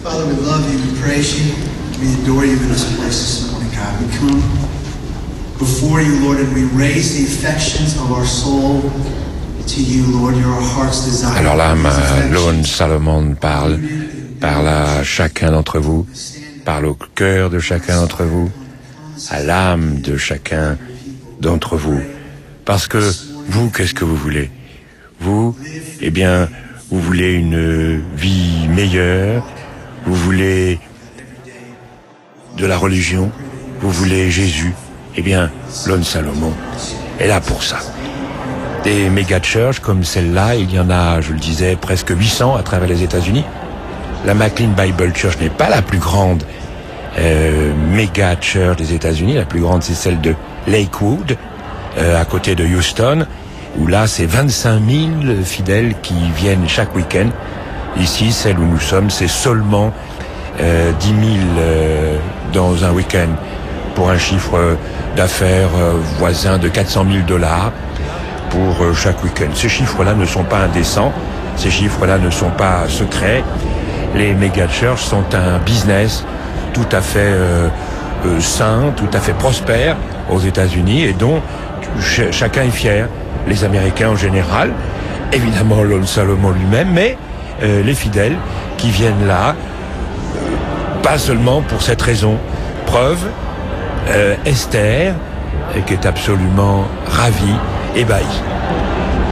Father, we love you, we praise you, we adore you in this place this morning, God. We come before you, Lord, and we raise the affections of our soul to you, Lord. You're our heart's desire. Alors là, Lone Salomon parle à chacun d'entre vous, parle au cœur de chacun d'entre vous, à l'âme de chacun d'entre vous. Parce que vous, qu'est-ce que vous voulez? Vous, eh bien, vous voulez une vie meilleure, vous voulez de la religion, vous voulez Jésus. Eh bien, Lone Salomon est là pour ça. Des méga-churches comme celle-là, il y en a, je le disais, presque 800 à travers les États-Unis. La McLean Bible Church n'est pas la plus grande méga-church des États-Unis. La plus grande, c'est celle de Lakewood, à côté de Houston, où là, c'est 25 000 fidèles qui viennent chaque week-end. Ici, celle où nous sommes, c'est seulement 10 000 dans un week-end, pour un chiffre d'affaires voisin de $400 000 pour chaque week-end. Ces chiffres-là ne sont pas indécents, ces chiffres-là ne sont pas secrets. Les méga-churches sont un business tout à fait sain, tout à fait prospère aux États-Unis et dont chacun est fier. Les Américains en général, évidemment Lone Salomon lui-même, mais les fidèles qui viennent là, pas seulement pour cette raison. Preuve, Esther, qui est absolument ravie, ébahie.